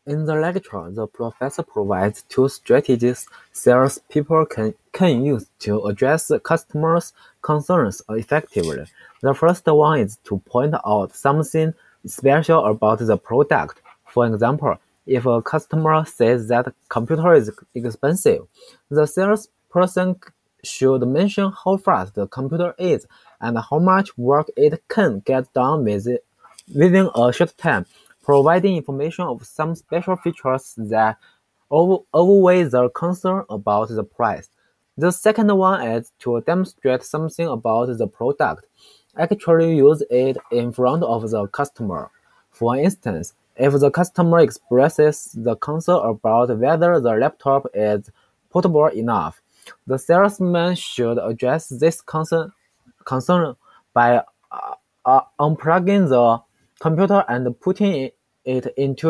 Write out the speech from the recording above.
In the lecture, the professor provides two strategies salespeople can use to address customers' concerns effectively. The first one is to point out something special about the product. For example, if a customer says that computer is expensive, the salesperson should mention how fast the computer is and how much work it can get done within a short time, providing information of some special features that outweigh the concern about the price. The second one is to demonstrate something about the product. Actually use it in front of the customer. For instance, if the customer expresses the concern about whether the laptop is portable enough, the salesman should address this concern by unplugging the computer and putting it into